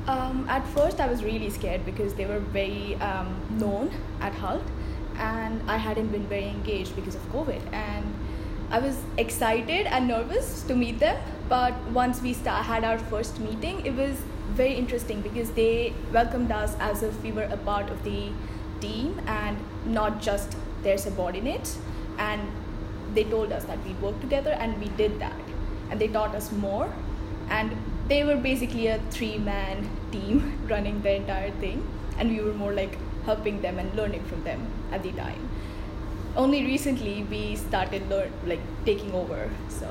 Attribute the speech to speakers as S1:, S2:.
S1: At first, I was really scared because they were very known at Halt, and I hadn't been very engaged because of COVID. And I was excited and nervous to meet them. But once we had our first meeting, it was very interesting because they welcomed us as if we were a part of the team and not just their subordinates. And they told us that we'd work together, and we did that. And they taught us more, and they were basically a three-man team running the entire thing, and we were more like helping them and learning from them at the time. Only recently we started taking over, so